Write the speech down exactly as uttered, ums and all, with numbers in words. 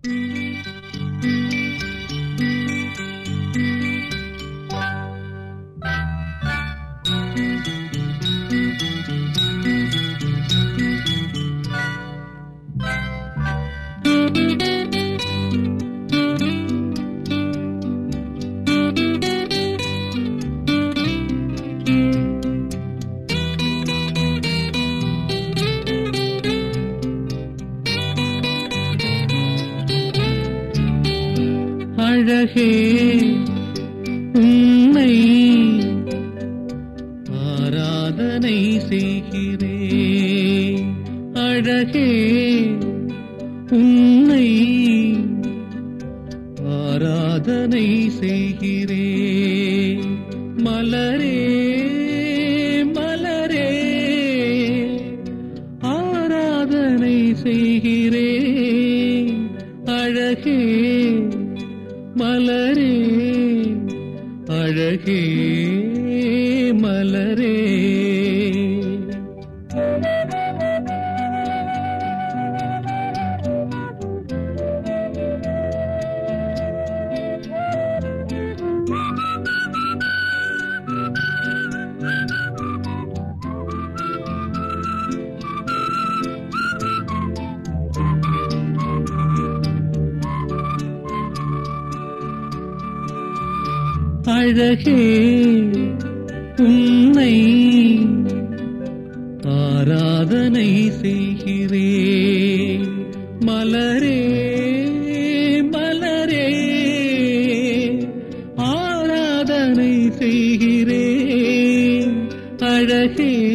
அழகே உன்னை ஆராதனை செய்கிறேன். அழகே உன்னை ஆராதனை செய்கிறேன். மலரே மலரே ஆராதனை செய்கிறேன். அழகே மலரே அழகே மலரே. அழகே உன்னை ஆராதனை செய்கிறேன். மலரே மலரே ஆராதனை செய்கிறேன். அழகே